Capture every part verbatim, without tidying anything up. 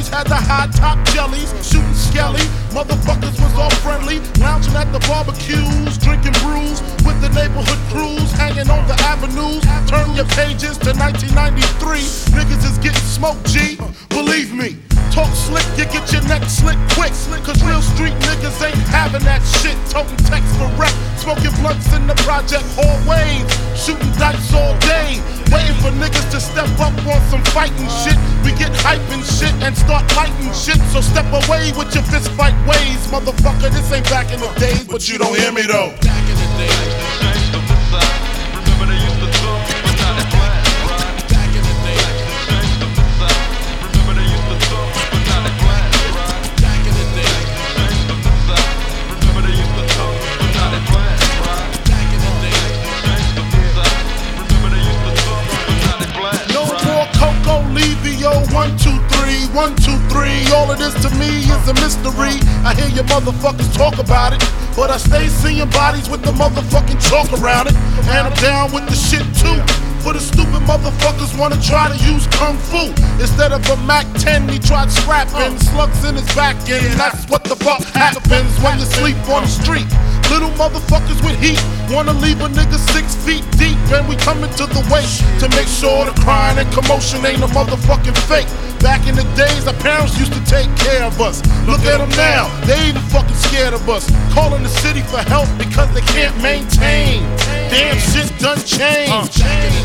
Always had the high top jellies, shooting skelly. Motherfuckers was all friendly, lounging at the barbecues, drinking brews with the neighborhood crews, hanging on the avenues. Turn your pages to nineteen ninety-three. Niggas is getting smoked, G. Believe me. Talk slick, you get your neck slick quick. Cause real street niggas ain't having that shit. Toting text for rep, smoking blunts in the project hallways, shooting dice all day, waiting for niggas to step up on some fighting shit. We get hype and shit and start fighting shit. So step away with your fist fight ways, motherfucker. This ain't back in the days, but you don't hear me though. Back in the days. One, two, three, one, two, three. All of this to me is a mystery. I hear you motherfuckers talk about it, but I stay seeing bodies with the motherfucking chalk around it. And I'm down with the shit too. For the stupid motherfuckers wanna try to use kung fu instead of a Mac ten, he tried scrapping slugs in his back end. That's what the fuck happens when you sleep on the street. Little motherfuckers with heat wanna leave a nigga six feet deep, and we coming to the waist to make sure the crying and commotion ain't a motherfucking fake. Back in the days, our parents used to take care of us. Look at them now, they even fucking scared of us. Calling the city for help because they can't maintain. Damn shit done changed.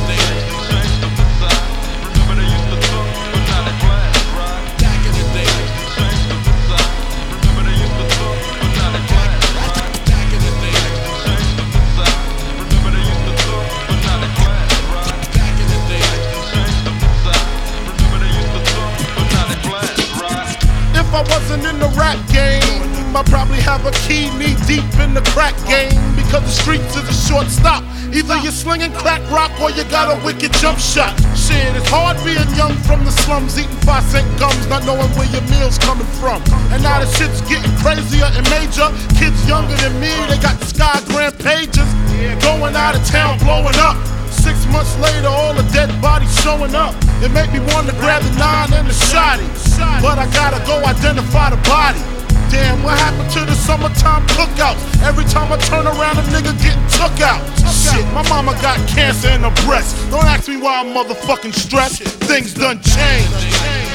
If I wasn't in the rap game, I probably have a key knee deep in the crack game. Because the streets is a short stop. Either you're slinging crack rock or you got a wicked jump shot. Shit, it's hard being young from the slums, eating five cent gums, not knowing where your meal's coming from. And now the shit's getting crazier and major. Kids younger than me, they got the Skygram pages, going out of town, blowing up. Six months later, all the dead bodies showing up. It made me want to grab the nine and the shotty, but I gotta go identify the body. Damn, what happened to the summertime cookouts? Every time I turn around, a nigga getting took out. Shit, my mama got cancer in her breast. Don't ask me why I'm motherfucking stressed. Things done changed.